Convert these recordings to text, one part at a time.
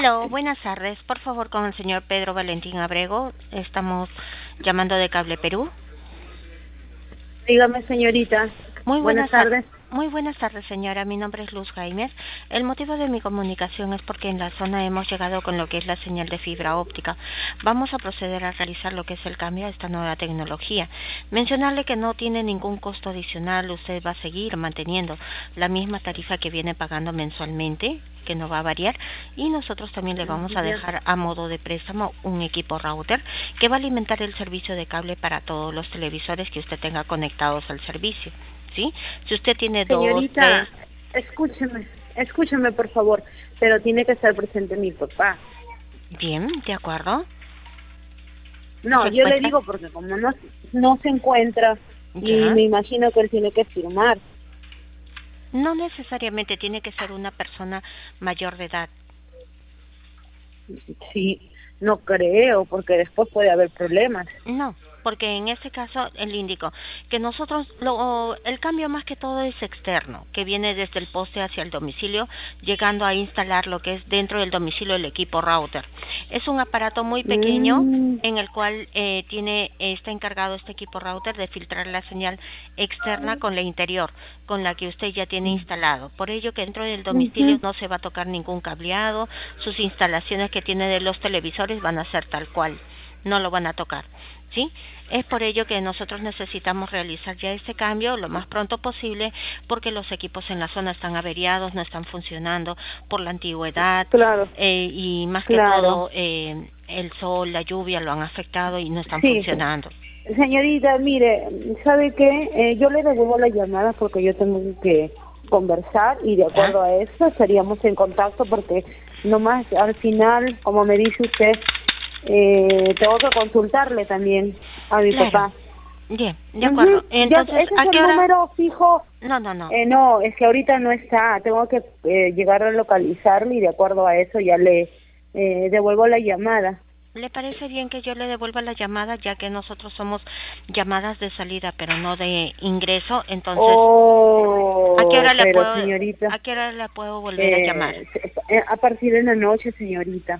Aló, buenas tardes. Por favor, con el señor Pedro Valentín Abrego. Estamos llamando de Cable Perú. Dígame, señorita. Muy Buenas buenas tardes. tardes. Muy buenas tardes, señora. Mi nombre es Luz Jaimes. El motivo de mi comunicación es porque en la zona hemos llegado con lo que es la señal de fibra óptica. Vamos a proceder a realizar lo que es el cambio a esta nueva tecnología. Mencionarle que no tiene ningún costo adicional. Usted va a seguir manteniendo la misma tarifa que viene pagando mensualmente, que no va a variar, y nosotros también le vamos a Ya. dejar a modo de préstamo un equipo router que va a alimentar el servicio de cable para todos los televisores que usted tenga conectados al servicio. ¿Sí? Si usted tiene dos, tres, Señorita, escúcheme por favor, pero tiene que estar presente mi papá. bien, de acuerdo. No, ¿Se yo le encuentra? digo porque como no se encuentra y Ya. me imagino que él tiene que firmar. No necesariamente tiene que ser una persona mayor de edad. Sí, no creo, porque después puede haber problemas. No, porque en este caso le indico que nosotros el cambio más que todo es externo, que viene desde el poste hacia el domicilio, llegando a instalar lo que es dentro del domicilio el equipo router. Es un aparato muy pequeño Mm, en el cual está encargado este equipo router de filtrar la señal externa con la interior, con la que usted ya tiene instalado. Por ello que dentro del domicilio ujú. no se va a tocar ningún cableado, sus instalaciones que tiene de los televisores van a ser tal cual, no lo van a tocar. ¿Sí? Es por ello que nosotros necesitamos realizar ya este cambio lo más pronto posible porque los equipos en la zona están averiados, no están funcionando por la antigüedad Claro, y más que claro. todo el sol, la lluvia lo han afectado y no están Sí. funcionando. Señorita, mire, ¿sabe qué? Yo le devuelvo la llamada porque yo tengo que conversar y de ¿Ya? acuerdo a eso estaríamos en contacto porque nomás al final, como me dice usted, tengo que consultarle también a mi Claro. papá. Bien, de Ujú. acuerdo. Ya, Entonces, ese es ¿a qué el hora? número fijo. No, no, no. No, es que ahorita no está. Tengo que llegar a localizarle y de acuerdo a eso ya le devuelvo la llamada. ¿Le parece bien que yo le devuelva la llamada ya que nosotros somos llamadas de salida pero no de ingreso? Entonces, ¿a qué Oh, hora le pero puedo, señorita. a qué hora le puedo volver a llamar? A partir de la noche, señorita.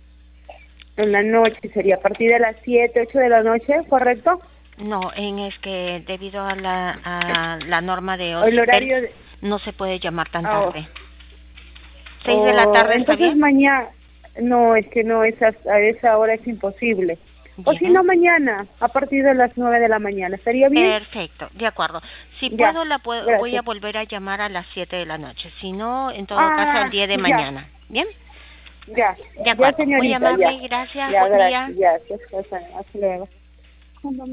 En la noche sería a partir de las 7, 8 de la noche, ¿correcto? No, es que debido a la norma de O el Hospital horario no se puede llamar tan oh, tarde. 6 de la tarde, ¿está entonces bien? mañana, no, es que no, a esa hora es imposible. O si Bien. no, mañana, a partir de las 9 de la mañana, ¿estaría bien? Perfecto, de acuerdo. Si Ya, puedo, voy a gracias. volver a llamar a las 7 de la noche. Si no, en todo caso, el Ah, día de ya, mañana. ¿Bien? ya, De ya, acuerdo. Muy señorita, ya. amable, gracias, Ya, buen día. gracias, ya, hasta luego.